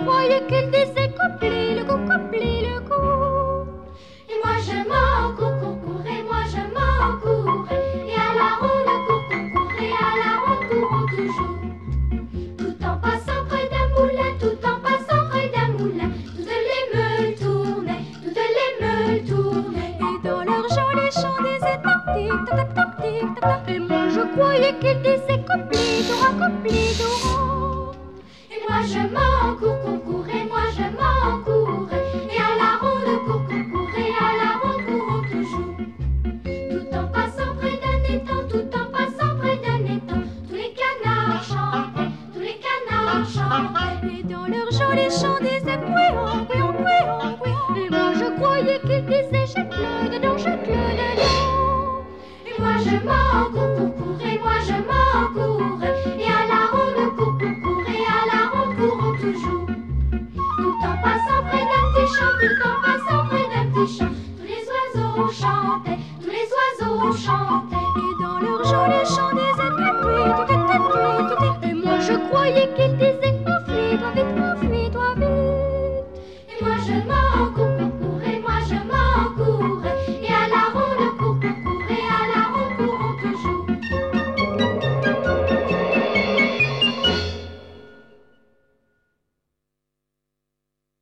croyais qu'il disait couplet le coup. Et moi je m'en cours, et moi je m'en cours. Et à la ronde, cours, et à la ronde, courons toujours. Tout en passant près d'un moulin, tout en passant près d'un moulin, toutes les meules tournaient, toutes les meules tournaient. Et dans leur joli chant disait tac tic tac tac tic tac. Et moi je croyais qu'il disait couplet Dora. Et moi je m'en cours, et moi je m'en cours. Et à la ronde, cours, et à la ronde, courons toujours. Tout en passant près d'un étang, tout en passant près d'un étang, tous les canards chantaient, tous les canards chantaient. Et dans leur joli chant disait pouéon, pouéon, pouéon, pouéon. Et moi je croyais qu'il disait jette-le dedans, jette-le dedans. Et moi je m'en cours, et moi je m'en cours. Et à la ronde, cours, et à la ronde, courons toujours. Tout en passant près d'un petit champ, tout en passant près d'un petit champ, tous les oiseaux chantaient, tous les oiseaux chantaient.